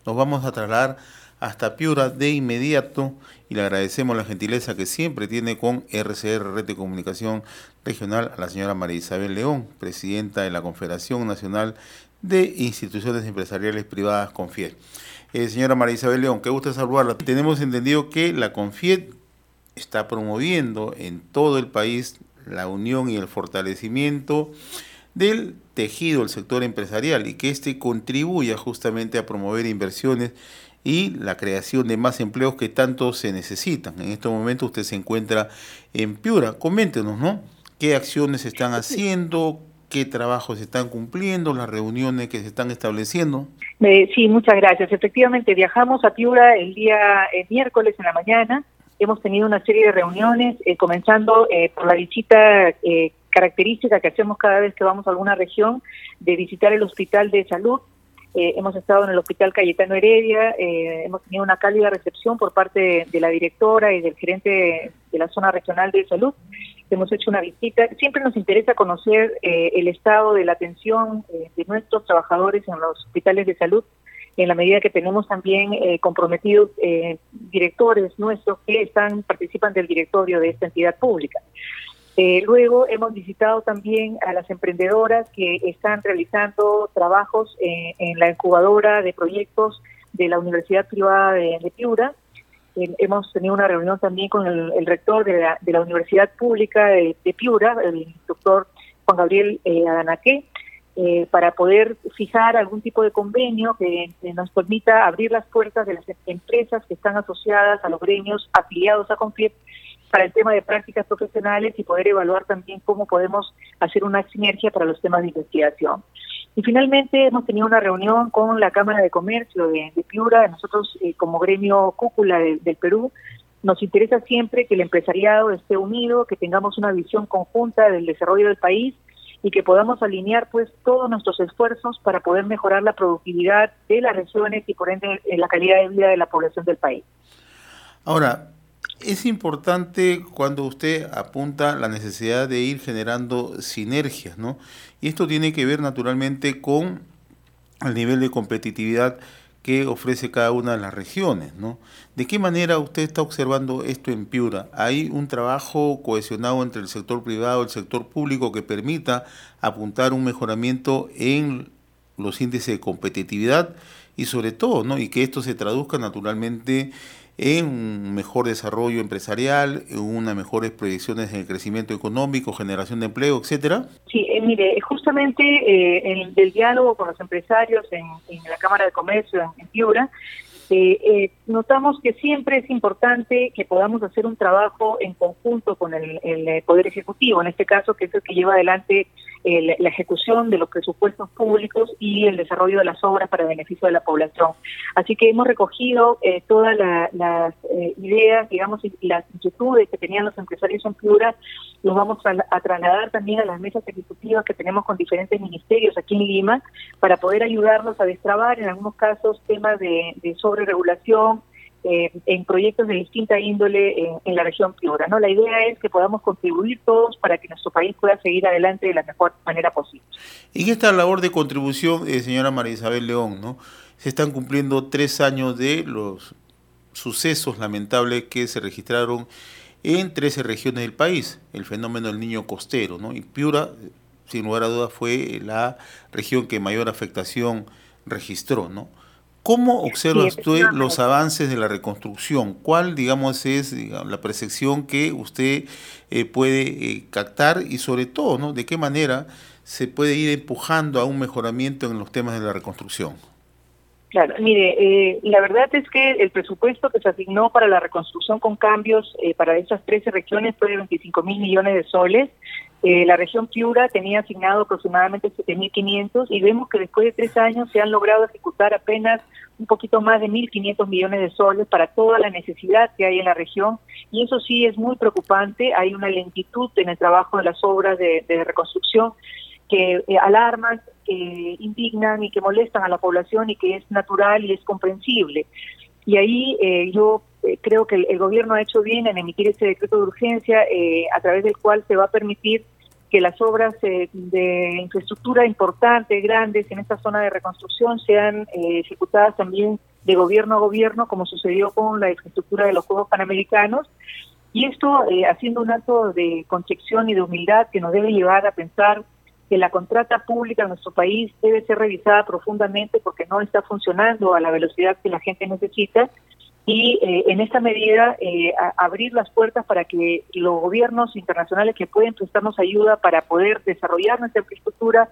Nos vamos a trasladar hasta Piura de inmediato y le agradecemos la gentileza que siempre tiene con RCR, Red de Comunicación Regional, a la señora María Isabel León, presidenta de la Confederación Nacional de Instituciones Empresariales Privadas, CONFIED. Señora María Isabel León, qué gusto saludarla. Tenemos entendido que la CONFIED está promoviendo en todo el país la unión y el fortalecimiento del tejido del sector empresarial y que éste contribuya justamente a promover inversiones y la creación de más empleos que tanto se necesitan. En este momento usted se encuentra en Piura. Coméntenos, ¿no? ¿Qué acciones se están haciendo? ¿Qué trabajos se están cumpliendo? ¿Las reuniones que se están estableciendo? Sí, muchas gracias. Efectivamente, viajamos a Piura el día miércoles en la mañana. Hemos tenido una serie de reuniones, comenzando por la visita característica que hacemos cada vez que vamos a alguna región, de visitar el Hospital de Salud. Hemos estado en el Hospital Cayetano Heredia, hemos tenido una cálida recepción por parte de la directora y del gerente de la zona regional de salud. Hemos hecho una visita. Siempre nos interesa conocer el estado de la atención de nuestros trabajadores en los hospitales de salud, en la medida que tenemos también comprometidos directores nuestros que participan del directorio de esta entidad pública. Luego hemos visitado también a las emprendedoras que están realizando trabajos en la incubadora de proyectos de la Universidad Privada de Piura. Hemos tenido una reunión también con el rector de la Universidad Pública de Piura, el doctor Juan Gabriel Adanaque, para poder fijar algún tipo de convenio que nos permita abrir las puertas de las empresas que están asociadas a los gremios afiliados a CONFIED para el tema de prácticas profesionales y poder evaluar también cómo podemos hacer una sinergia para los temas de investigación. Y finalmente hemos tenido una reunión con la Cámara de Comercio de Piura. Nosotros como gremio cúpula del Perú nos interesa siempre que el empresariado esté unido, que tengamos una visión conjunta del desarrollo del país y que podamos alinear pues todos nuestros esfuerzos para poder mejorar la productividad de las regiones y por ende la calidad de vida de la población del país. Ahora, es importante cuando usted apunta la necesidad de ir generando sinergias, ¿no? Y esto tiene que ver naturalmente con el nivel de competitividad que ofrece cada una de las regiones, ¿no? ¿De qué manera usted está observando esto en Piura? ¿Hay un trabajo cohesionado entre el sector privado y el sector público que permita apuntar un mejoramiento en los índices de competitividad y sobre todo, ¿no? Y que esto se traduzca naturalmente en un mejor desarrollo empresarial, en unas mejores proyecciones en el crecimiento económico, generación de empleo, etcétera? Sí, mire, justamente del diálogo con los empresarios en la Cámara de Comercio en Piura, notamos que siempre es importante que podamos hacer un trabajo en conjunto con el Poder Ejecutivo, en este caso, que es el que lleva adelante la ejecución de los presupuestos públicos y el desarrollo de las obras para beneficio de la población. Así que hemos recogido todas las ideas, digamos, y las inquietudes que tenían los empresarios en Piura, los vamos a trasladar también a las mesas ejecutivas que tenemos con diferentes ministerios aquí en Lima, para poder ayudarnos a destrabar en algunos casos temas de sobreregulación en proyectos de distinta índole en la región Piura, ¿no? La idea es que podamos contribuir todos para que nuestro país pueda seguir adelante de la mejor manera posible. En esta labor de contribución, señora María Isabel León, ¿no? Se están cumpliendo 3 años de los sucesos lamentables que se registraron en 13 regiones del país, el fenómeno del niño costero, ¿no? Y Piura, sin lugar a dudas, fue la región que mayor afectación registró, ¿no? ¿Cómo observa usted los avances de la reconstrucción? ¿Cuál, digamos, es la percepción que usted puede captar y sobre todo, ¿no? ¿De qué manera se puede ir empujando a un mejoramiento en los temas de la reconstrucción? Claro, mire, la verdad es que el presupuesto que se asignó para la reconstrucción con cambios para esas 13 regiones fue de 25.000 millones de soles. La región Piura tenía asignado aproximadamente 7.500 y vemos que después de 3 años se han logrado ejecutar apenas un poquito más de 1.500 millones de soles para toda la necesidad que hay en la región, y eso sí es muy preocupante. Hay una lentitud en el trabajo de las obras de reconstrucción que alarman, que indignan y que molestan a la población, y que es natural y es comprensible. Y ahí yo creo que el gobierno ha hecho bien en emitir este decreto de urgencia a través del cual se va a permitir que las obras de infraestructura importantes, grandes, en esta zona de reconstrucción sean ejecutadas también de gobierno a gobierno, como sucedió con la infraestructura de los Juegos Panamericanos, y esto haciendo un acto de concepción y de humildad que nos debe llevar a pensar que la contrata pública en nuestro país debe ser revisada profundamente porque no está funcionando a la velocidad que la gente necesita, y en esta medida abrir las puertas para que los gobiernos internacionales que pueden prestarnos ayuda para poder desarrollar nuestra infraestructura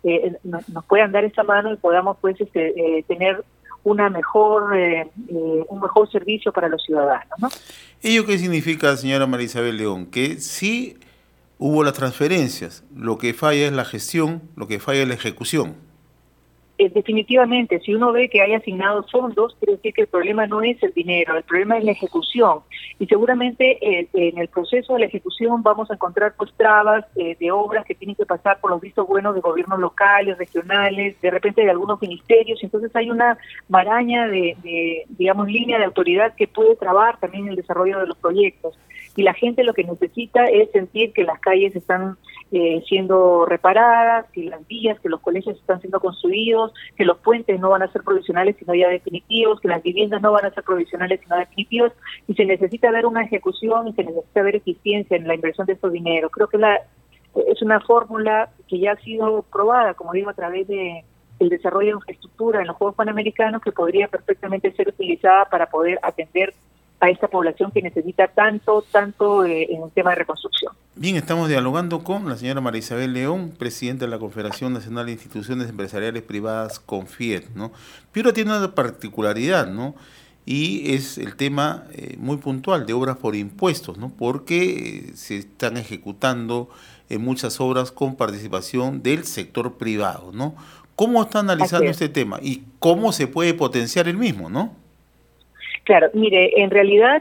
nos puedan dar esa mano y podamos pues tener una mejor un mejor servicio para los ciudadanos, ¿no? ¿Ello qué significa, señora María Isabel León? Que sí hubo las transferencias, lo que falla es la gestión, lo que falla es la ejecución. Definitivamente, si uno ve que hay asignados fondos, quiere decir que el problema no es el dinero, el problema es la ejecución. Y seguramente en el proceso de la ejecución vamos a encontrar pues trabas de obras que tienen que pasar por los vistos buenos de gobiernos locales, regionales, de repente de algunos ministerios. Entonces hay una maraña de digamos, línea de autoridad que puede trabar también el desarrollo de los proyectos. Y la gente lo que necesita es sentir que las calles están siendo reparadas, que las vías, que los colegios están siendo construidos, que los puentes no van a ser provisionales sino ya definitivos, que las viviendas no van a ser provisionales sino definitivos, y se necesita ver una ejecución y se necesita ver eficiencia en la inversión de estos dineros. Creo que es una fórmula que ya ha sido probada, como digo, a través de el desarrollo de infraestructura en los Juegos Panamericanos, que podría perfectamente ser utilizada para poder atender a esta población que necesita tanto en un tema de reconstrucción. Bien, estamos dialogando con la señora María Isabel León, presidenta de la Confederación Nacional de Instituciones Empresariales Privadas, CONFIEP, ¿no? Piura tiene una particularidad, ¿no? Y es el tema muy puntual de obras por impuestos, ¿no? Porque se están ejecutando muchas obras con participación del sector privado, ¿no? ¿Cómo está analizando este tema y cómo se puede potenciar el mismo, no? Claro, mire, en realidad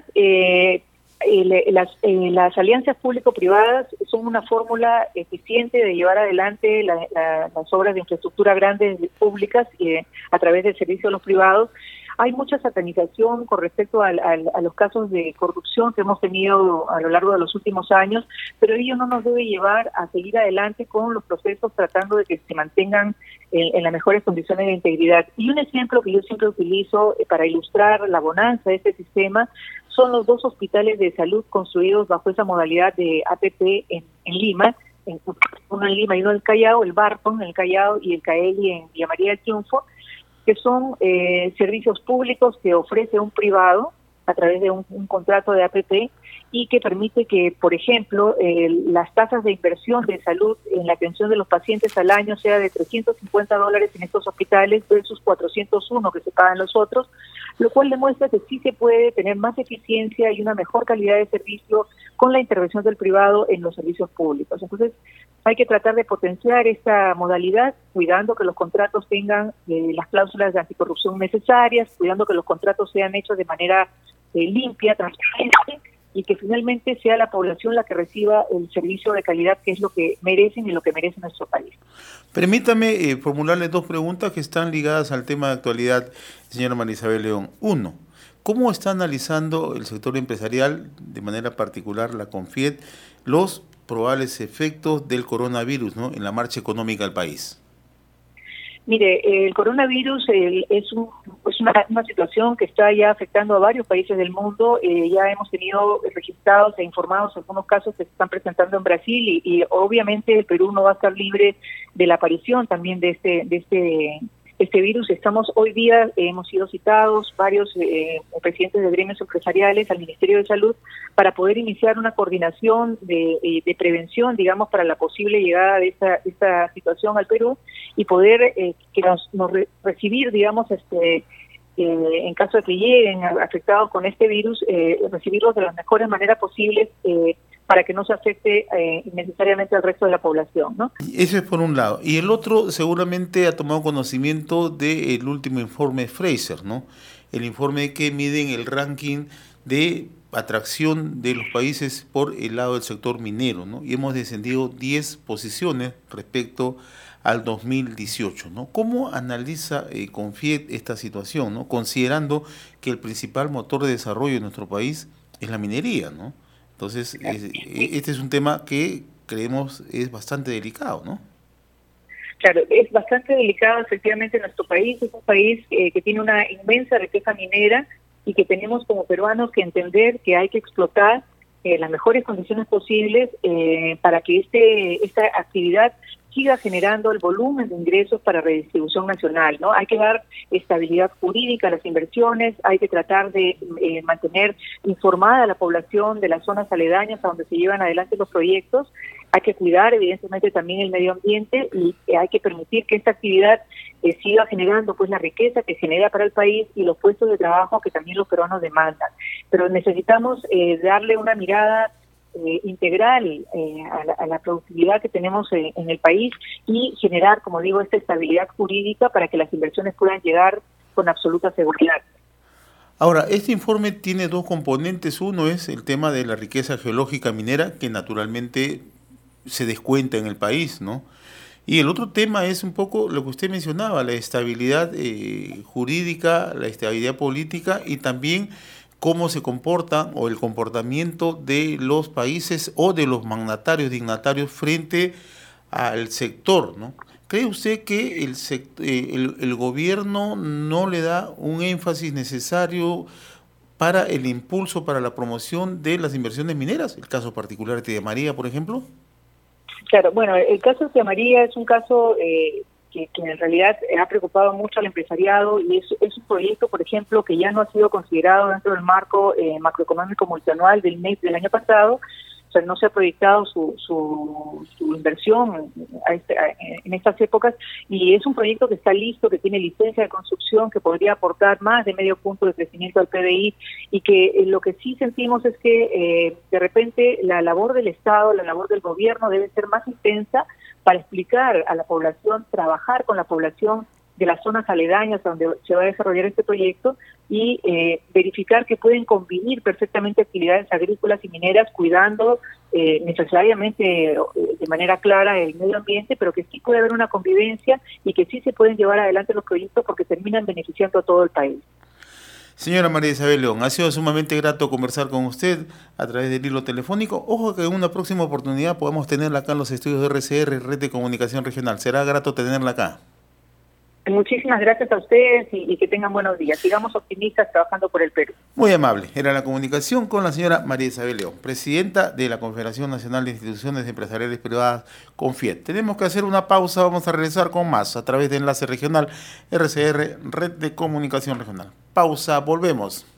las alianzas público-privadas son una fórmula eficiente de llevar adelante las obras de infraestructura grandes públicas a través del servicio de los privados. Hay mucha satanización con respecto a los casos de corrupción que hemos tenido a lo largo de los últimos años, pero ello no nos debe llevar a seguir adelante con los procesos tratando de que se mantengan en las mejores condiciones de integridad. Y un ejemplo que yo siempre utilizo para ilustrar la bonanza de este sistema son los 2 hospitales de salud construidos bajo esa modalidad de APP en Lima, uno en Lima y uno en el Callao, el Barton en el Callao y el CAELI en Villa María del Triunfo, que son servicios públicos que ofrece un privado a través de un contrato de APP y que permite que, por ejemplo, las tasas de inversión de salud en la atención de los pacientes al año sea de $350 en estos hospitales versus 401 que se pagan los otros, lo cual demuestra que sí se puede tener más eficiencia y una mejor calidad de servicio con la intervención del privado en los servicios públicos. Entonces, hay que tratar de potenciar esta modalidad, cuidando que los contratos tengan las cláusulas de anticorrupción necesarias, cuidando que los contratos sean hechos de manera limpia, transparente, y que finalmente sea la población la que reciba el servicio de calidad que es lo que merecen y lo que merece nuestro país. Permítame formularle 2 preguntas que están ligadas al tema de actualidad, señora María Isabel León. 1, ¿cómo está analizando el sector empresarial, de manera particular la CONFIEP, los probables efectos del coronavirus, ¿no?, en la marcha económica del país? Mire, el coronavirus es una situación que está ya afectando a varios países del mundo. Ya hemos tenido registrados e informados algunos casos que se están presentando en Brasil y obviamente el Perú no va a estar libre de la aparición también de este virus. Estamos hoy día, hemos sido citados varios presidentes de gremios empresariales al Ministerio de Salud para poder iniciar una coordinación de prevención, digamos, para la posible llegada de esta situación al Perú y poder que nos recibir, digamos, en caso de que lleguen afectados con este virus, recibirlos de las mejores maneras posibles para que no se afecte innecesariamente al resto de la población, ¿no? Eso es por un lado. Y el otro seguramente ha tomado conocimiento del último informe Fraser, ¿no? El informe que miden el ranking de atracción de los países por el lado del sector minero, ¿no? Y hemos descendido 10 posiciones respecto al 2018, ¿no? ¿Cómo analiza CONFIEP esta situación, ¿no?, considerando que el principal motor de desarrollo de nuestro país es la minería, ¿no? Entonces, este es un tema que creemos es bastante delicado, ¿no? Claro, es bastante delicado efectivamente nuestro país, es un país que tiene una inmensa riqueza minera y que tenemos como peruanos que entender que hay que explotar las mejores condiciones posibles para que esta actividad siga generando el volumen de ingresos para redistribución nacional, ¿no? Hay que dar estabilidad jurídica a las inversiones, hay que tratar de mantener informada a la población de las zonas aledañas a donde se llevan adelante los proyectos, hay que cuidar evidentemente también el medio ambiente y hay que permitir que esta actividad siga generando pues la riqueza que genera para el país y los puestos de trabajo que también los peruanos demandan. Pero necesitamos darle una mirada integral a la productividad que tenemos en el país y generar, como digo, esta estabilidad jurídica para que las inversiones puedan llegar con absoluta seguridad. Ahora, este informe tiene dos componentes. Uno es el tema de la riqueza geológica minera, que naturalmente se descuenta en el país, ¿no? Y el otro tema es un poco lo que usted mencionaba, la estabilidad jurídica, la estabilidad política y también cómo se comportan o el comportamiento de los países o de los mandatarios, dignatarios frente al sector, ¿no? ¿Cree usted que el gobierno no le da un énfasis necesario para el impulso, para la promoción de las inversiones mineras? El caso particular de Tía María, por ejemplo. Claro, bueno, el caso de Tía María es un caso que en realidad ha preocupado mucho al empresariado y es un proyecto, por ejemplo, que ya no ha sido considerado dentro del marco macroeconómico multianual del MEP del año pasado. O sea, no se ha proyectado su inversión en estas épocas y es un proyecto que está listo, que tiene licencia de construcción, que podría aportar más de medio punto de crecimiento al PBI y que lo que sí sentimos es que de repente la labor del Estado, la labor del gobierno debe ser más intensa para explicar a la población, trabajar con la población de las zonas aledañas donde se va a desarrollar este proyecto y verificar que pueden convivir perfectamente actividades agrícolas y mineras cuidando necesariamente de manera clara el medio ambiente, pero que sí puede haber una convivencia y que sí se pueden llevar adelante los proyectos porque terminan beneficiando a todo el país. Señora María Isabel León, ha sido sumamente grato conversar con usted a través del hilo telefónico. Ojo que en una próxima oportunidad podamos tenerla acá en los estudios de RCR, Red de Comunicación Regional. Será grato tenerla acá. Muchísimas gracias a ustedes y que tengan buenos días. Sigamos optimistas trabajando por el Perú. Muy amable. Era la comunicación con la señora María Isabel León, presidenta de la Confederación Nacional de Instituciones Empresariales Privadas, CONFIET. Tenemos que hacer una pausa, vamos a regresar con más a través de Enlace Regional RCR, Red de Comunicación Regional. Pausa, volvemos.